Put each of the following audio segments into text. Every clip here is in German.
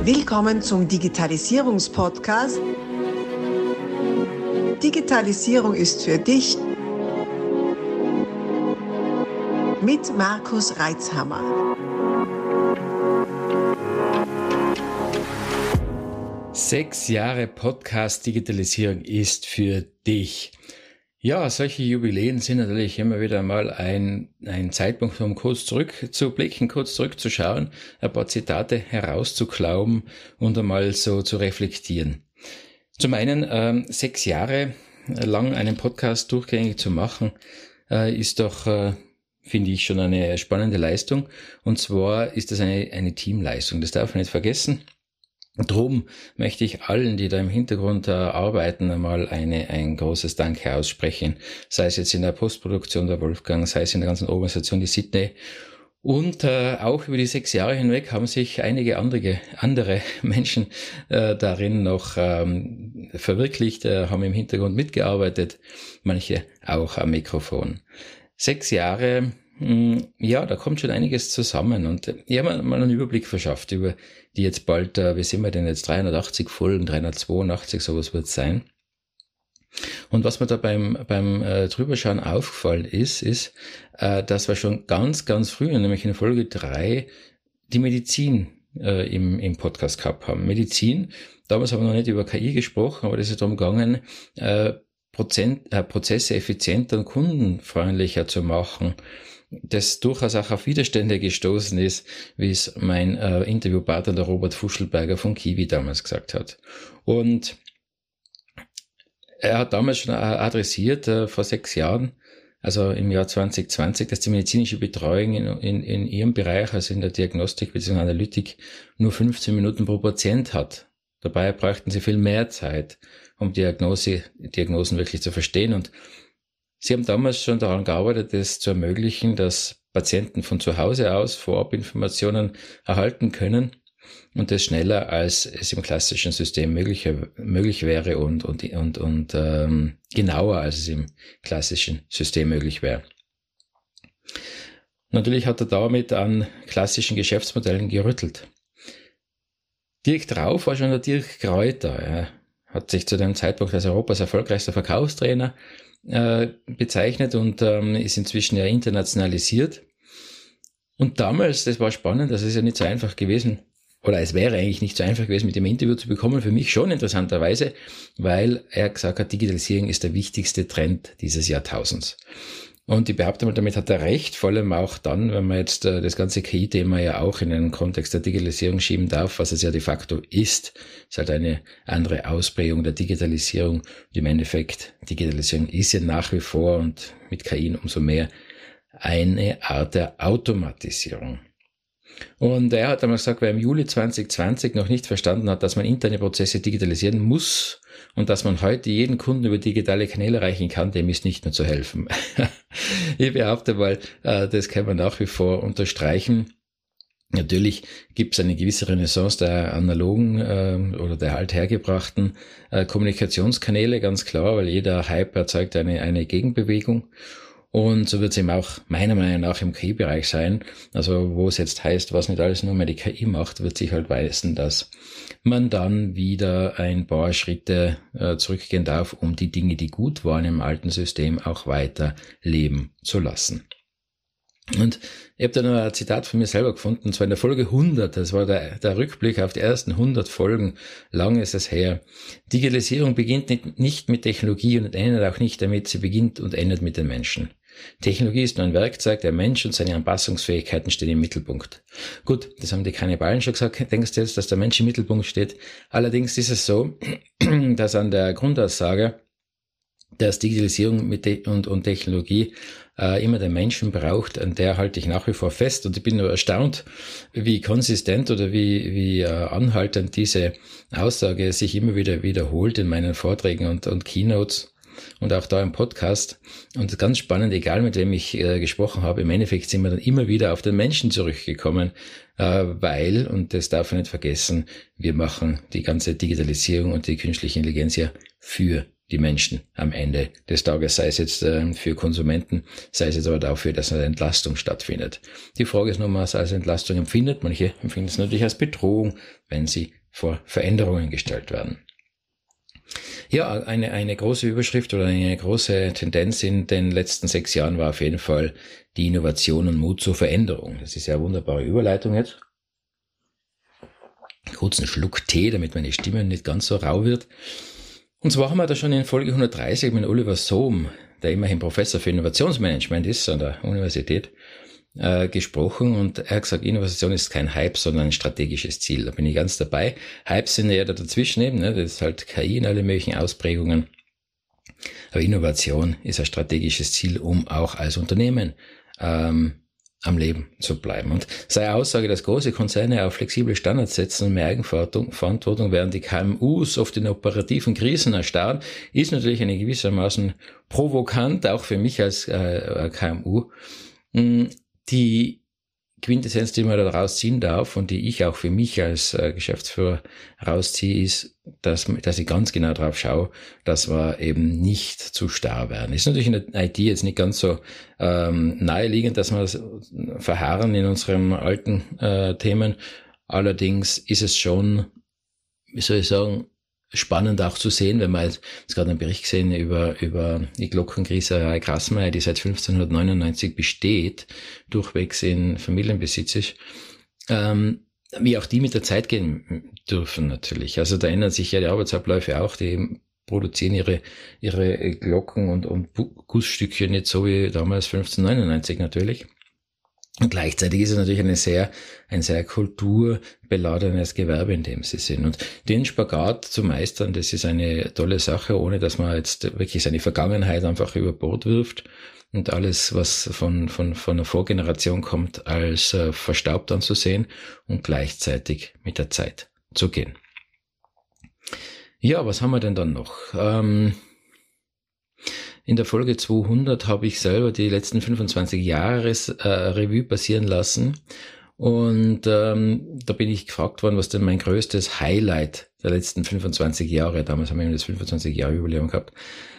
Willkommen zum Digitalisierungspodcast. Digitalisierung ist für dich mit Markus Reitzhammer. Sechs Jahre Podcast Digitalisierung ist für dich. Ja, solche Jubiläen sind natürlich immer wieder mal ein Zeitpunkt, um kurz zurückzublicken, kurz zurückzuschauen, ein paar Zitate herauszuklauben und einmal so zu reflektieren. Zum einen, 6 Jahre lang einen Podcast durchgängig zu machen, ist doch, finde ich, schon eine spannende Leistung. Und zwar ist das eine Teamleistung, das darf man nicht vergessen. Drum möchte ich allen, die da im Hintergrund arbeiten, einmal ein großes Danke aussprechen. Sei es jetzt in der Postproduktion der Wolfgang, sei es in der ganzen Organisation die Sydney. Und auch über die 6 Jahre hinweg haben sich einige andere Menschen darin noch verwirklicht, haben im Hintergrund mitgearbeitet, manche auch am Mikrofon. 6 Jahre, ja, da kommt schon einiges zusammen und ich habe mir mal einen Überblick verschafft über die jetzt bald, wie sind wir denn jetzt, 380 Folgen, 382, sowas wird es sein. Und was mir da beim Drüberschauen aufgefallen ist, dass wir schon ganz, ganz früh, nämlich in Folge 3, die Medizin im Podcast gehabt haben. Medizin, damals haben wir noch nicht über KI gesprochen, aber das ist darum gegangen, Prozesse effizienter und kundenfreundlicher zu machen, das durchaus auch auf Widerstände gestoßen ist, wie es mein Interviewpartner, der Robert Fuschelberger von Kiwi, damals gesagt hat. Und er hat damals schon adressiert, vor 6 Jahren, also im Jahr 2020, dass die medizinische Betreuung in ihrem Bereich, also in der Diagnostik bzw. Analytik, nur 15 Minuten pro Patient hat. Dabei bräuchten sie viel mehr Zeit, um Diagnosen wirklich zu verstehen. Und sie haben damals schon daran gearbeitet, es zu ermöglichen, dass Patienten von zu Hause aus Vorabinformationen erhalten können und das schneller, als es im klassischen System möglich wäre und genauer, als es im klassischen System möglich wäre. Natürlich hat er damit an klassischen Geschäftsmodellen gerüttelt. Direkt drauf war schon der Dirk Kräuter. Er hat sich zu dem Zeitpunkt als Europas erfolgreichster Verkaufstrainer bezeichnet und ist inzwischen ja internationalisiert. Und damals, das war spannend, das ist ja nicht so einfach gewesen, oder es wäre eigentlich nicht so einfach gewesen, mit dem Interview zu bekommen, für mich schon interessanterweise, weil er gesagt hat, Digitalisierung ist der wichtigste Trend dieses Jahrtausends. Und ich behaupte mal, damit hat er recht, vor allem auch dann, wenn man jetzt das ganze KI-Thema ja auch in den Kontext der Digitalisierung schieben darf, was es ja de facto ist halt eine andere Ausprägung der Digitalisierung. Und im Endeffekt, Digitalisierung ist ja nach wie vor und mit KI umso mehr eine Art der Automatisierung. Und er hat einmal gesagt, wer im Juli 2020 noch nicht verstanden hat, dass man interne Prozesse digitalisieren muss und dass man heute jeden Kunden über digitale Kanäle erreichen kann, dem ist nicht mehr zu helfen. Ich behaupte mal, das kann man nach wie vor unterstreichen. Natürlich gibt es eine gewisse Renaissance der analogen oder der althergebrachten Kommunikationskanäle, ganz klar, weil jeder Hype erzeugt eine Gegenbewegung. Und so wird es eben auch meiner Meinung nach im KI-Bereich sein. Also wo es jetzt heißt, was nicht alles nur mehr die KI macht, wird sich halt weisen, dass man dann wieder ein paar Schritte zurückgehen darf, um die Dinge, die gut waren im alten System, auch weiter leben zu lassen. Und ich habe da noch ein Zitat von mir selber gefunden, und zwar in der Folge 100, das war der Rückblick auf die ersten 100 Folgen, lang ist es her. Digitalisierung beginnt nicht mit Technologie und endet auch nicht damit, sie beginnt und endet mit den Menschen. Technologie ist nur ein Werkzeug, der Mensch und seine Anpassungsfähigkeiten stehen im Mittelpunkt. Gut, das haben die Kannibalen schon gesagt, denkst du jetzt, dass der Mensch im Mittelpunkt steht? Allerdings ist es so, dass an der Grundaussage, dass Digitalisierung und Technologie immer den Menschen braucht, an der halte ich nach wie vor fest. Und ich bin nur erstaunt, wie konsistent oder wie anhaltend diese Aussage sich immer wieder wiederholt in meinen Vorträgen und Keynotes und auch da im Podcast. Und ganz spannend, egal mit wem ich gesprochen habe, im Endeffekt sind wir dann immer wieder auf den Menschen zurückgekommen, weil, und das darf man nicht vergessen, wir machen die ganze Digitalisierung und die künstliche Intelligenz ja für die Menschen am Ende des Tages, sei es jetzt für Konsumenten, sei es jetzt aber dafür, dass eine Entlastung stattfindet. Die Frage ist nur, was als Entlastung empfindet. Manche empfinden es natürlich als Bedrohung, wenn sie vor Veränderungen gestellt werden. Ja, eine große Überschrift oder eine große Tendenz in den letzten 6 Jahren war auf jeden Fall die Innovation und Mut zur Veränderung. Das ist ja eine wunderbare Überleitung jetzt. Kurz einen Schluck Tee, damit meine Stimme nicht ganz so rau wird. Und zwar haben wir da schon in Folge 130 mit Oliver Sohm, der immerhin Professor für Innovationsmanagement ist an der Universität, gesprochen, und er hat gesagt, Innovation ist kein Hype, sondern ein strategisches Ziel. Da bin ich ganz dabei. Hypes sind ja da dazwischen eben, ne? Das ist halt KI in alle möglichen Ausprägungen. Aber Innovation ist ein strategisches Ziel, um auch als Unternehmen am Leben zu bleiben. Und seine Aussage, dass große Konzerne auf flexible Standards setzen und mehr Eigenverantwortung, während die KMUs oft in operativen Krisen erstarren, ist natürlich eine gewissermaßen provokant, auch für mich als KMU. Die Quintessenz, die man da rausziehen darf und die ich auch für mich als Geschäftsführer rausziehe, ist, dass ich ganz genau drauf schaue, dass wir eben nicht zu starr werden. Ist natürlich in der IT jetzt nicht ganz so naheliegend, dass wir das verharren in unseren alten Themen. Allerdings ist es schon, wie soll ich sagen, spannend auch zu sehen, wenn wir jetzt gerade einen Bericht gesehen über die Glockengrießerei Grassmeier, die seit 1599 besteht, durchwegs in Familienbesitz ist, wie auch die mit der Zeit gehen dürfen natürlich. Also da ändern sich ja die Arbeitsabläufe auch, die produzieren ihre Glocken und Gussstückchen nicht so wie damals 1599 natürlich. Und gleichzeitig ist es natürlich ein sehr kulturbeladenes Gewerbe, in dem sie sind. Und den Spagat zu meistern, das ist eine tolle Sache, ohne dass man jetzt wirklich seine Vergangenheit einfach über Bord wirft und alles, was von der Vorgeneration kommt, als verstaubt anzusehen und gleichzeitig mit der Zeit zu gehen. Ja, was haben wir denn dann noch? In der Folge 200 habe ich selber die letzten 25 Jahre Revue passieren lassen, und da bin ich gefragt worden, was denn mein größtes Highlight der letzten 25 Jahre, damals haben wir das 25 Jahre Jubiläum gehabt,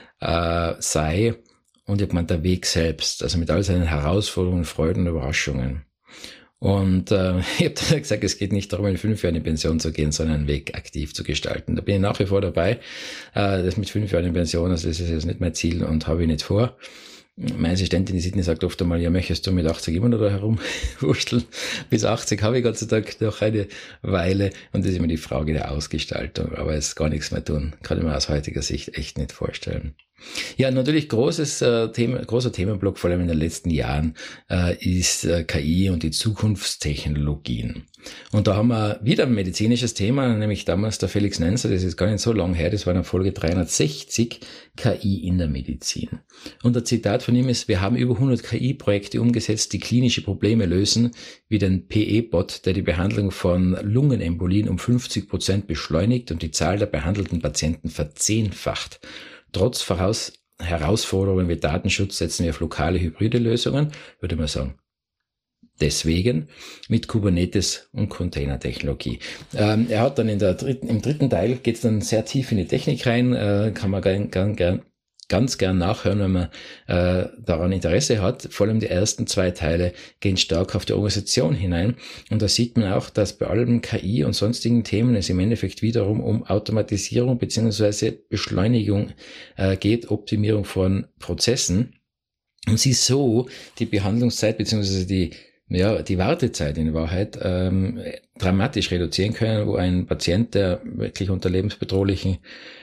sei. Und ich habe gemeint, der Weg selbst, also mit all seinen Herausforderungen, Freuden und Überraschungen. Und ich habe dann gesagt, es geht nicht darum, in 5 Jahren in Pension zu gehen, sondern einen Weg aktiv zu gestalten. Da bin ich nach wie vor dabei. Das mit 5 Jahren in Pension, also das ist jetzt nicht mein Ziel und habe ich nicht vor. Meine Assistentin, die Sydney, sagt oft einmal, ja, möchtest du mit 80 immer noch da herumwurschteln? Bis 80 habe ich Gott sei Dank noch eine Weile, und das ist immer die Frage der Ausgestaltung. Aber es ist gar nichts mehr tun. Kann ich mir aus heutiger Sicht echt nicht vorstellen. Ja, natürlich großer Themenblock, vor allem in den letzten Jahren, ist KI und die Zukunftstechnologien. Und da haben wir wieder ein medizinisches Thema, nämlich damals der Felix Nenzer, das ist gar nicht so lang her, das war in Folge 360, KI in der Medizin. Und der Zitat von ihm ist: Wir haben über 100 KI-Projekte umgesetzt, die klinische Probleme lösen, wie den PE-Bot, der die Behandlung von Lungenembolien um 50% beschleunigt und die Zahl der behandelten Patienten verzehnfacht. Trotz Herausforderungen wie Datenschutz setzen wir auf lokale hybride Lösungen, würde man sagen. Deswegen mit Kubernetes und Containertechnologie. Er hat dann im dritten Teil geht es dann sehr tief in die Technik rein, kann man ganz gern nachhören, wenn man daran Interesse hat. Vor allem die ersten 2 Teile gehen stark auf die Organisation hinein. Und da sieht man auch, dass bei allem KI und sonstigen Themen es im Endeffekt wiederum um Automatisierung bzw. Beschleunigung geht, Optimierung von Prozessen. Und sie so die Behandlungszeit bzw. die Wartezeit in Wahrheit dramatisch reduzieren können, wo ein Patient, der wirklich unter lebensbedrohlichen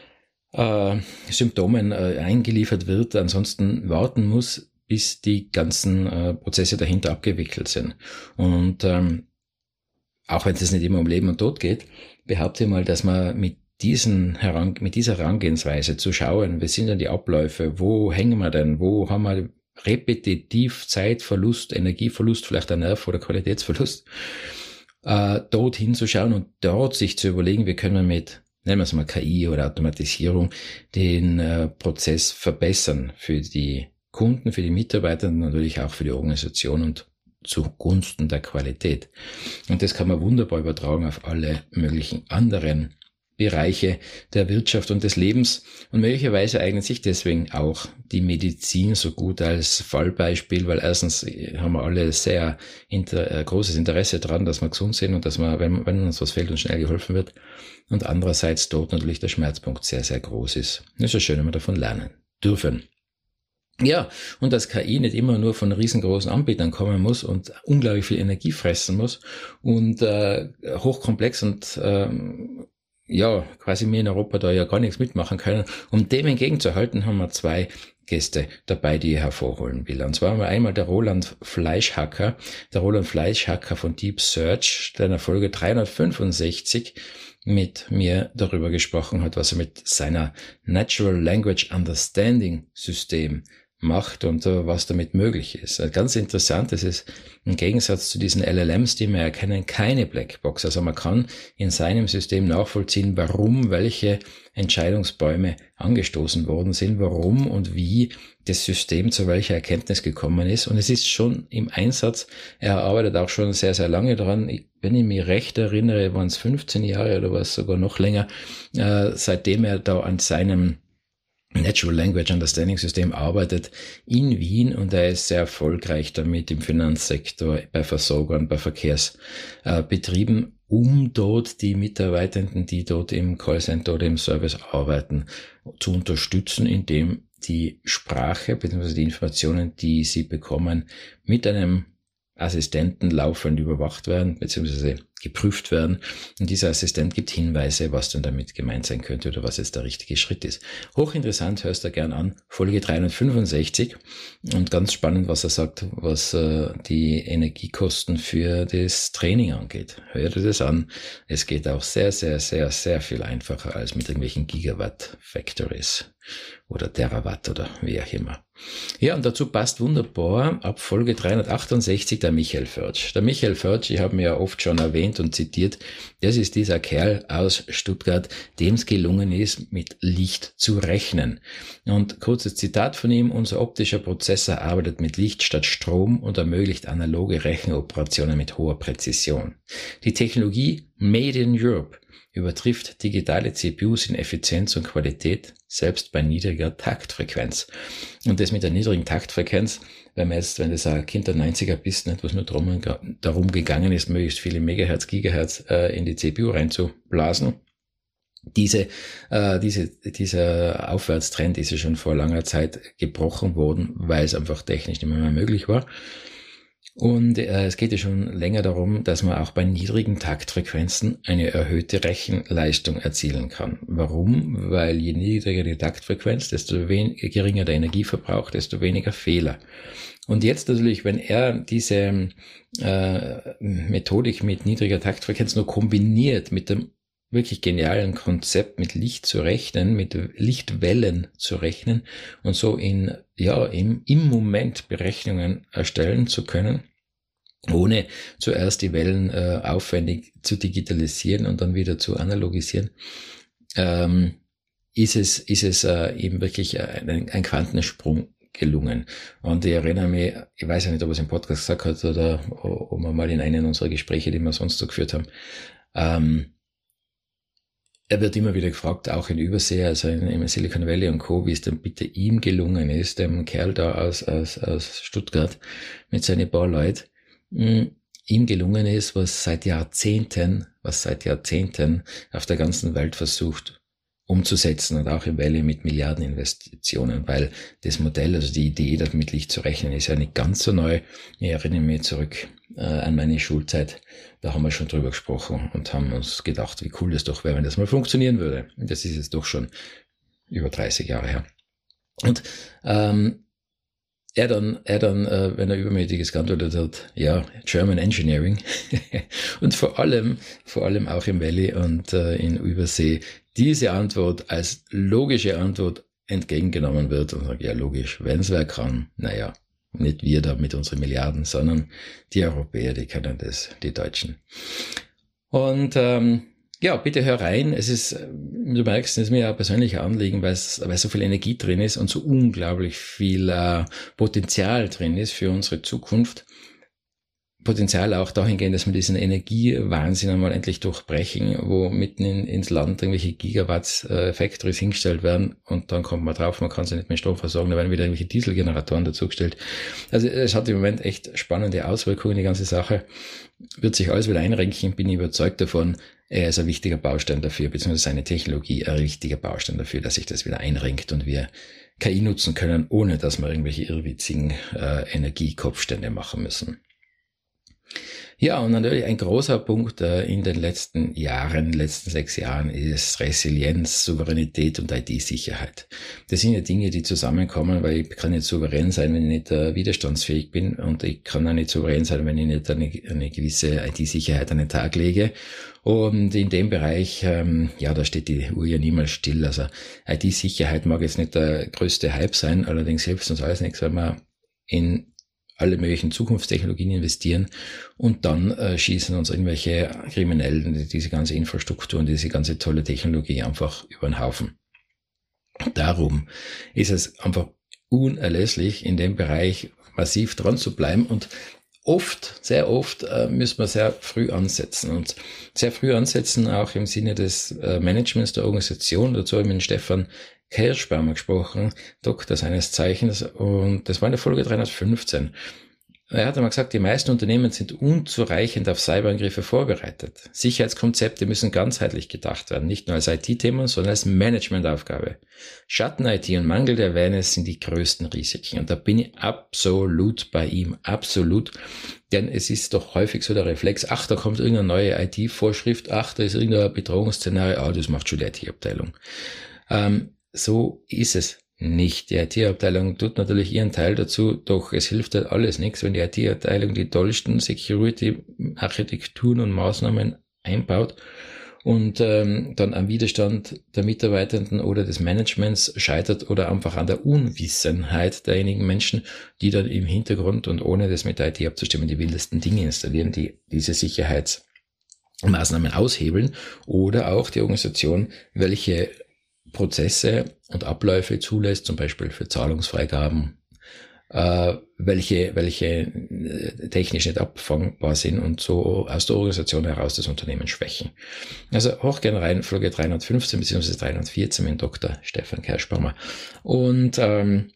Symptomen eingeliefert wird, ansonsten warten muss, bis die ganzen Prozesse dahinter abgewickelt sind. Und auch wenn es nicht immer um Leben und Tod geht, behaupte ich mal, dass man mit dieser Herangehensweise zu schauen, wie sind denn die Abläufe, wo hängen wir denn, wo haben wir repetitiv Zeitverlust, Energieverlust, vielleicht ein Nerv- oder Qualitätsverlust, dort hinzuschauen und dort sich zu überlegen, wie können wir mit, nennen wir es mal KI oder Automatisierung, den Prozess verbessern für die Kunden, für die Mitarbeiter und natürlich auch für die Organisation und zugunsten der Qualität. Und das kann man wunderbar übertragen auf alle möglichen anderen Bereiche der Wirtschaft und des Lebens. Und möglicherweise eignet sich deswegen auch die Medizin so gut als Fallbeispiel, weil erstens haben wir alle sehr großes Interesse daran, dass wir gesund sind und dass wir, wenn uns was fehlt, uns schnell geholfen wird. Und andererseits dort natürlich der Schmerzpunkt sehr, sehr groß ist. Das ist ja schön, wenn wir davon lernen dürfen. Ja, und dass KI nicht immer nur von riesengroßen Anbietern kommen muss und unglaublich viel Energie fressen muss und hochkomplex und quasi wir in Europa da ja gar nichts mitmachen können. Um dem entgegenzuhalten, haben wir zwei Gäste dabei, die ich hervorholen will. Und zwar haben wir einmal der Roland Fleischhacker von Deep Search, der in der Folge 365 mit mir darüber gesprochen hat, was er mit seiner Natural Language Understanding System macht und was damit möglich ist. Ganz interessant, es ist im Gegensatz zu diesen LLMs, die wir erkennen, keine Blackbox. Also man kann in seinem System nachvollziehen, warum welche Entscheidungsbäume angestoßen worden sind, warum und wie das System zu welcher Erkenntnis gekommen ist. Und es ist schon im Einsatz. Er arbeitet auch schon sehr, sehr lange daran. Wenn ich mich recht erinnere, waren es 15 Jahre oder was sogar noch länger, seitdem er da an seinem Natural Language Understanding System arbeitet in Wien, und er ist sehr erfolgreich damit im Finanzsektor, bei Versorgern, bei Verkehrsbetrieben, um dort die Mitarbeitenden, die dort im Callcenter oder im Service arbeiten, zu unterstützen, indem die Sprache bzw. die Informationen, die sie bekommen, mit einem Assistenten laufend überwacht werden bzw. geprüft werden, und dieser Assistent gibt Hinweise, was denn damit gemeint sein könnte oder was jetzt der richtige Schritt ist. Hochinteressant, hörst du gern an, Folge 365, und ganz spannend, was er sagt, was die Energiekosten für das Training angeht. Hör dir das an, es geht auch sehr, sehr, sehr, sehr viel einfacher als mit irgendwelchen Gigawatt-Factories oder Terawatt oder wie auch immer. Ja, und dazu passt wunderbar ab Folge 368 der Michael Förtsch. Der Michael Förtsch, ich habe ihn ja oft schon erwähnt und zitiert, das ist dieser Kerl aus Stuttgart, dem es gelungen ist, mit Licht zu rechnen. Und kurzes Zitat von ihm: Unser optischer Prozessor arbeitet mit Licht statt Strom und ermöglicht analoge Rechenoperationen mit hoher Präzision. Die Technologie Made in Europe übertrifft digitale CPUs in Effizienz und Qualität, selbst bei niedriger Taktfrequenz. Und das mit der niedrigen Taktfrequenz, wenn das ein Kind der 90er bist, nicht, was nur darum gegangen ist, möglichst viele Megahertz, Gigahertz in die CPU reinzublasen. Dieser Aufwärtstrend ist ja schon vor langer Zeit gebrochen worden, weil es einfach technisch nicht mehr möglich war. Und es geht ja schon länger darum, dass man auch bei niedrigen Taktfrequenzen eine erhöhte Rechenleistung erzielen kann. Warum? Weil je niedriger die Taktfrequenz, desto geringer der Energieverbrauch, desto weniger Fehler. Und jetzt natürlich, wenn er diese Methodik mit niedriger Taktfrequenz nur kombiniert mit dem wirklich genialen Konzept, mit Licht zu rechnen, mit Lichtwellen zu rechnen und so im Moment Berechnungen erstellen zu können, ohne zuerst die Wellen aufwendig zu digitalisieren und dann wieder zu analogisieren, ist es eben wirklich ein Quantensprung gelungen. Und ich erinnere mich, ich weiß ja nicht, ob er es im Podcast gesagt hat oder ob wir mal in einem unserer Gespräche, die wir sonst so geführt haben, er wird immer wieder gefragt, auch in Übersee, also im Silicon Valley und Co., wie es denn bitte ihm gelungen ist, dem Kerl da aus Stuttgart mit seinen paar Leuten, ihm gelungen ist, was seit Jahrzehnten auf der ganzen Welt versucht umzusetzen, und auch im Valley mit Milliardeninvestitionen, weil das Modell, also die Idee, das mit Licht zu rechnen, ist ja nicht ganz so neu. Ich erinnere mich zurück an meine Schulzeit, da haben wir schon drüber gesprochen und haben uns gedacht, wie cool das doch wäre, wenn das mal funktionieren würde. Das ist jetzt doch schon über 30 Jahre her. Und er dann, wenn er Übermütiges geantwortet hat, ja, German Engineering und vor allem auch im Valley und in Übersee diese Antwort als logische Antwort entgegengenommen wird und sagt, ja logisch, wenn es wer kann, naja, nicht wir da mit unseren Milliarden, sondern die Europäer, die können das, die Deutschen. Und ja, bitte hör rein. Es ist, du merkst, es ist mir ein persönlicher Anliegen, weil so viel Energie drin ist und so unglaublich viel Potenzial drin ist für unsere Zukunft. Potenzial auch dahingehend, dass wir diesen Energiewahnsinn einmal endlich durchbrechen, wo mitten ins Land irgendwelche Gigawatts Factories hingestellt werden und dann kommt man drauf, man kann sie nicht mehr Strom versorgen, da werden wieder irgendwelche Dieselgeneratoren dazugestellt. Also es hat im Moment echt spannende Auswirkungen, die ganze Sache. Wird sich alles wieder einrenken, bin ich überzeugt davon, er ist ein wichtiger Baustein dafür, beziehungsweise seine Technologie ein wichtiger Baustein dafür, dass sich das wieder einrenkt und wir KI nutzen können, ohne dass wir irgendwelche irrwitzigen Energiekopfstände machen müssen. Ja, und natürlich ein großer Punkt in den letzten 6 Jahren ist Resilienz, Souveränität und IT-Sicherheit. Das sind ja Dinge, die zusammenkommen, weil ich kann nicht souverän sein, wenn ich nicht widerstandsfähig bin, und ich kann auch nicht souverän sein, wenn ich nicht eine gewisse IT-Sicherheit an den Tag lege. Und in dem Bereich, da steht die Uhr ja niemals still. Also IT-Sicherheit mag jetzt nicht der größte Hype sein, allerdings hilft uns alles nichts, wenn wir in alle möglichen Zukunftstechnologien investieren und dann schießen uns irgendwelche Kriminellen diese ganze Infrastruktur und diese ganze tolle Technologie einfach über den Haufen. Darum ist es einfach unerlässlich, in dem Bereich massiv dran zu bleiben, und sehr oft müssen wir sehr früh ansetzen, und sehr früh ansetzen auch im Sinne des Managements der Organisation. Dazu habe ich mit Stefan Kerschbaumer gesprochen, Doktor seines Zeichens, und das war in der Folge 315. Er hat einmal gesagt, die meisten Unternehmen sind unzureichend auf Cyberangriffe vorbereitet. Sicherheitskonzepte müssen ganzheitlich gedacht werden, nicht nur als IT-Thema, sondern als Managementaufgabe. Schatten-IT und Mangel der Awareness sind die größten Risiken, und da bin ich absolut bei ihm, absolut. Denn es ist doch häufig so der Reflex, da kommt irgendeine neue IT-Vorschrift, da ist irgendein Bedrohungsszenario, das macht schon die IT-Abteilung. So ist es nicht. Die IT-Abteilung tut natürlich ihren Teil dazu, doch es hilft halt alles nichts, wenn die IT-Abteilung die tollsten Security-Architekturen und Maßnahmen einbaut und dann am Widerstand der Mitarbeitenden oder des Managements scheitert oder einfach an der Unwissenheit derjenigen Menschen, die dann im Hintergrund und ohne das mit der IT abzustimmen die wildesten Dinge installieren, die diese Sicherheitsmaßnahmen aushebeln, oder auch die Organisation, welche Prozesse und Abläufe zulässt, zum Beispiel für Zahlungsfreigaben, welche technisch nicht abfangbar sind und so aus der Organisation heraus das Unternehmen schwächen. Also hoch gerne rein, Folge 315 bzw. 314 mit Dr. Stefan Kerschbaumer. Und ich kann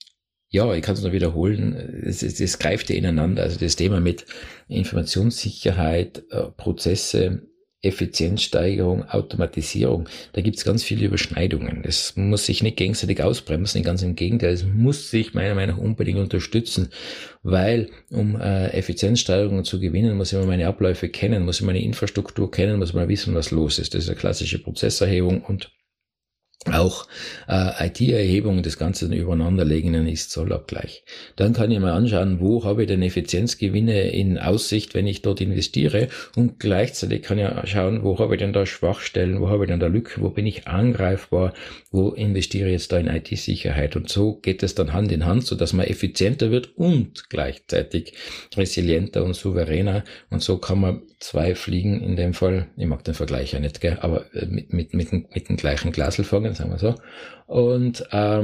es nur wiederholen, es greift ja ineinander. Also das Thema mit Informationssicherheit, Prozesse, Effizienzsteigerung, Automatisierung, da gibt es ganz viele Überschneidungen. Das muss sich nicht gegenseitig ausbremsen, ganz im Gegenteil, es muss sich meiner Meinung nach unbedingt unterstützen, weil um Effizienzsteigerungen zu gewinnen, muss ich mal meine Abläufe kennen, muss ich meine Infrastruktur kennen, muss man wissen, was los ist. Das ist eine klassische Prozesserhebung und auch IT-Erhebung, das Ganze dann übereinanderlegen in einen Ist-Soll-Abgleich. Dann kann ich mal anschauen, wo habe ich denn Effizienzgewinne in Aussicht, wenn ich dort investiere, und gleichzeitig kann ich schauen, wo habe ich denn da Schwachstellen, wo habe ich denn da Lücken, wo bin ich angreifbar, wo investiere ich jetzt da in IT-Sicherheit, und so geht es dann Hand in Hand, so dass man effizienter wird und gleichzeitig resilienter und souveräner, und so kann man 2 Fliegen in dem Fall, ich mag den Vergleich ja nicht, gell, aber mit dem gleichen Glasl fangen, sagen wir so, und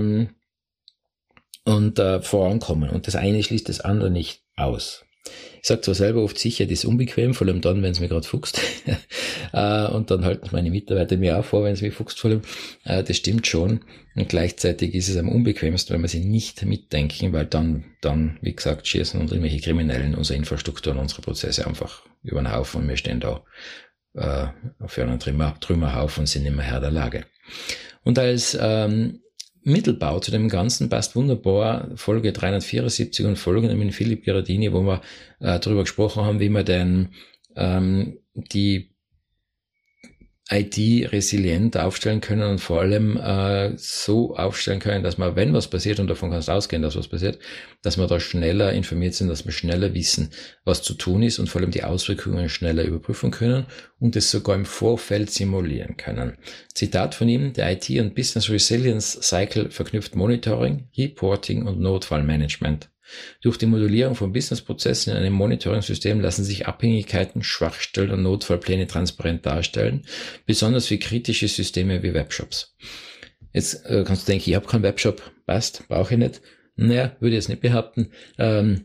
vorankommen. Und das eine schließt das andere nicht aus. Ich sage zwar selber oft, Sicherheit ist unbequem, vor allem dann, wenn es mir gerade fuchst. Und dann halten meine Mitarbeiter mir auch vor, wenn es mir fuchst, vor allem. Das stimmt schon. Und gleichzeitig ist es am unbequemsten, wenn wir sie nicht mitdenken, weil dann, wie gesagt, schießen uns irgendwelche Kriminellen unsere Infrastruktur und unsere Prozesse einfach über den Haufen, und wir stehen da auf einem Trümmerhaufen und sind nicht mehr Herr der Lage. Und als Mittelbau zu dem Ganzen passt wunderbar Folge 374 und Folgen mit Philipp Gherardini, wo wir darüber gesprochen haben, wie wir denn die IT resilient aufstellen können und vor allem so aufstellen können, dass man, wenn was passiert, und davon kannst du ausgehen, dass was passiert, dass wir da schneller informiert sind, dass wir schneller wissen, was zu tun ist, und vor allem die Auswirkungen schneller überprüfen können und es sogar im Vorfeld simulieren können. Zitat von ihm: Der IT- und Business Resilience Cycle verknüpft Monitoring, Reporting und Notfallmanagement. Durch die Modellierung von Businessprozessen in einem Monitoring-System lassen sich Abhängigkeiten, Schwachstellen und Notfallpläne transparent darstellen, besonders für kritische Systeme wie Webshops. Jetzt kannst du denken, ich habe keinen Webshop, passt, brauche ich nicht. Naja, würde ich jetzt nicht behaupten.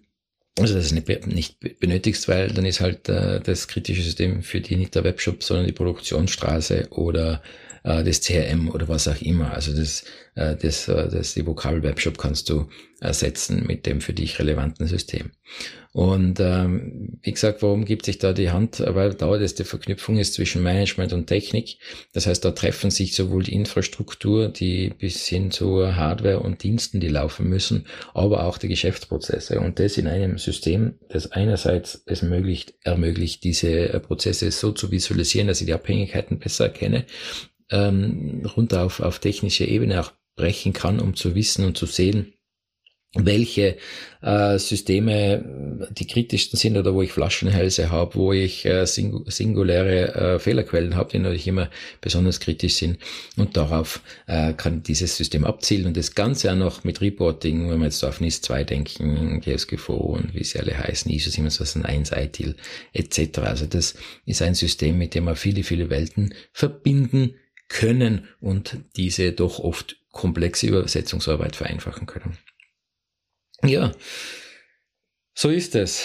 Also das nicht benötigst, weil dann ist halt das kritische System für die nicht der Webshop, sondern die Produktionsstraße oder das CRM oder was auch immer. Also die Vokabel Webshop kannst du ersetzen mit dem für dich relevanten System. Und wie gesagt, warum gibt sich da die Hand? Weil da das die Verknüpfung ist zwischen Management und Technik. Das heißt, da treffen sich sowohl die Infrastruktur, die bis hin zu Hardware und Diensten, die laufen müssen, aber auch die Geschäftsprozesse. Und das in einem System, das einerseits es ermöglicht, diese Prozesse so zu visualisieren, dass ich die Abhängigkeiten besser erkenne, runter auf technische Ebene auch brechen kann, um zu wissen und zu sehen, welche Systeme die kritischsten sind oder wo ich Flaschenhälse habe, wo ich singuläre Fehlerquellen habe, die natürlich immer besonders kritisch sind. Und darauf kann dieses System abzielen und das Ganze auch noch mit Reporting, wenn wir jetzt auf NIS 2 denken, GSGVO und wie sie alle heißen, ISO 27001, ITIL etc. Also das ist ein System, mit dem wir viele, viele Welten verbinden können und diese doch oft komplexe Übersetzungsarbeit vereinfachen können. Ja, so ist es.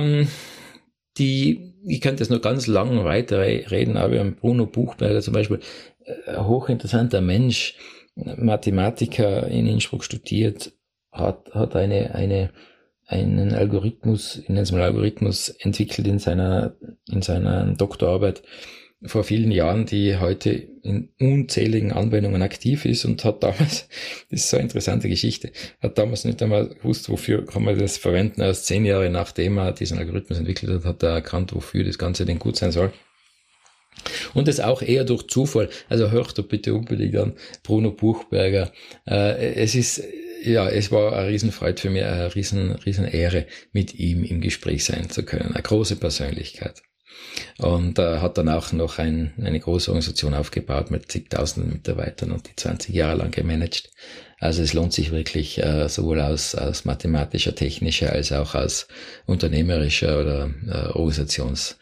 Ich könnte jetzt noch ganz lang weiter reden, aber wir haben Bruno Buchberger zum Beispiel, hochinteressanter Mensch, Mathematiker in Innsbruck studiert, hat einen Algorithmus, ich nenne es mal Algorithmus, entwickelt in seiner Doktorarbeit vor vielen Jahren, die heute in unzähligen Anwendungen aktiv ist und hat damals, das ist so eine interessante Geschichte, hat damals nicht einmal gewusst, wofür kann man das verwenden. Erst 10 Jahre nachdem er diesen Algorithmus entwickelt hat, hat er erkannt, wofür das Ganze denn gut sein soll. Und das auch eher durch Zufall. Also hört doch bitte unbedingt an Bruno Buchberger. Es war eine Riesenfreude für mich, eine riesen Ehre, mit ihm im Gespräch sein zu können. Eine große Persönlichkeit. Und hat dann auch noch eine große Organisation aufgebaut mit zigtausenden Mitarbeitern und die 20 Jahre lang gemanagt. Also es lohnt sich wirklich sowohl aus mathematischer, technischer als auch aus unternehmerischer oder Organisationssicht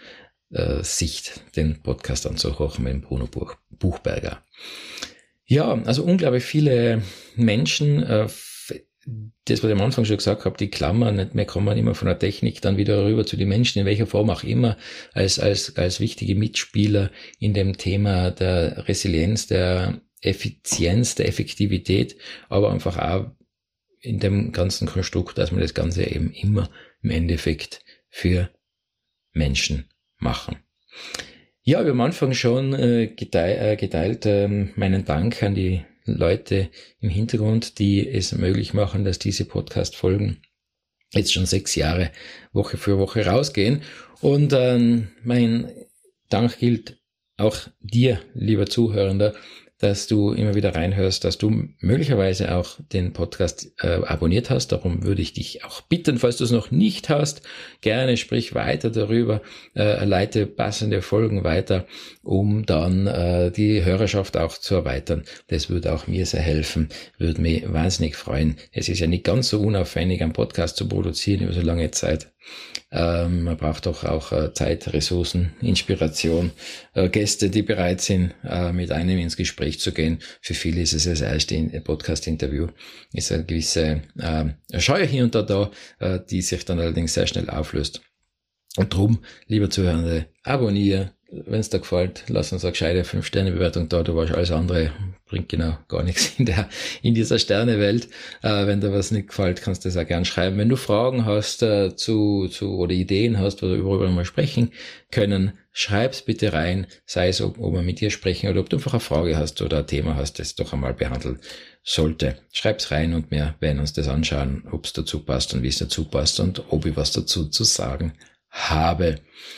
den Podcast anzuhören mit dem Bruno Buchberger. Ja, also unglaublich viele Menschen, das, was ich am Anfang schon gesagt habe, die Klammern, nicht mehr kommen immer von der Technik dann wieder rüber zu den Menschen, in welcher Form auch immer, als wichtige Mitspieler in dem Thema der Resilienz, der Effizienz, der Effektivität, aber einfach auch in dem ganzen Konstrukt, dass wir das Ganze eben immer im Endeffekt für Menschen machen. Ja, wir haben am Anfang schon geteilt meinen Dank an die Leute im Hintergrund, die es möglich machen, dass diese Podcast-Folgen jetzt schon 6 Jahre Woche für Woche rausgehen. Und mein Dank gilt auch dir, lieber Zuhörender, dass du immer wieder reinhörst, dass du möglicherweise auch den Podcast abonniert hast. Darum würde ich dich auch bitten, falls du es noch nicht hast, gerne sprich weiter darüber, leite passende Folgen weiter, um dann die Hörerschaft auch zu erweitern. Das würde auch mir sehr helfen, würde mich wahnsinnig freuen. Es ist ja nicht ganz so unaufwendig, einen Podcast zu produzieren über so lange Zeit. Man braucht doch auch Zeit, Ressourcen, Inspiration, Gäste, die bereit sind, mit einem ins Gespräch zu gehen. Für viele ist es das erste Podcast-Interview. Ist eine gewisse Scheu hier und da, die sich dann allerdings sehr schnell auflöst. Und drum, lieber Zuhörende, abonniere. Wenn es dir gefällt, lass uns eine gescheite 5-Sterne-Bewertung da. Du weißt, alles andere bringt genau gar nichts in dieser Sterne-Welt. Wenn dir was nicht gefällt, kannst du das auch gern schreiben. Wenn du Fragen hast oder Ideen hast, worüber wir mal sprechen können, schreib's bitte rein. Sei es, ob wir mit dir sprechen oder ob du einfach eine Frage hast oder ein Thema hast, das doch einmal behandeln sollte. Schreib's rein und wir werden uns das anschauen, ob es dazu passt und wie es dazu passt und ob ich was dazu zu sagen habe.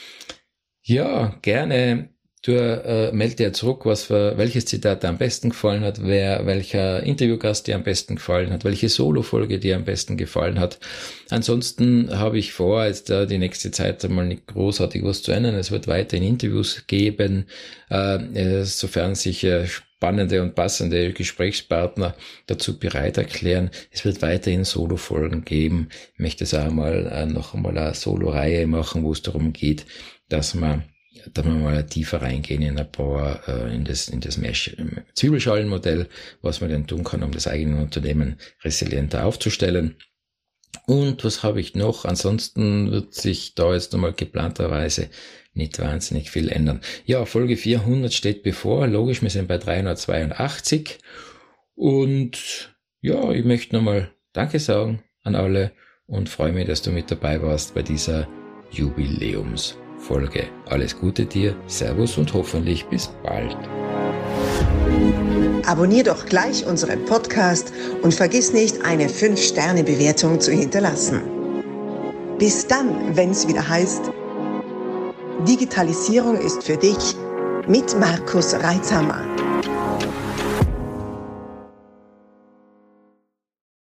Ja, gerne. Du melde dir zurück, welches Zitat dir am besten gefallen hat, welcher Interviewgast dir am besten gefallen hat, welche Solo-Folge dir am besten gefallen hat. Ansonsten habe ich vor, jetzt die nächste Zeit einmal nicht großartig was zu ändern. Es wird weiterhin Interviews geben, sofern sich spannende und passende Gesprächspartner dazu bereit erklären. Es wird weiterhin Solo-Folgen geben. Ich möchte es auch noch einmal eine Solo-Reihe machen, wo es darum geht, dass wir mal tiefer reingehen in ein paar, in das Zwiebelschalenmodell, was man denn tun kann, um das eigene Unternehmen resilienter aufzustellen. Und was habe ich noch? Ansonsten wird sich da jetzt nochmal geplanterweise nicht wahnsinnig viel ändern. Ja, Folge 400 steht bevor. Logisch, wir sind bei 382. Und ja, ich möchte nochmal Danke sagen an alle und freue mich, dass du mit dabei warst bei dieser Jubiläumsfolge. Alles Gute dir, Servus und hoffentlich bis bald. Abonnier doch gleich unseren Podcast und vergiss nicht, eine 5-Sterne-Bewertung zu hinterlassen. Bis dann, wenn es wieder heißt, Digitalisierung ist für dich mit Markus Reitzhammer.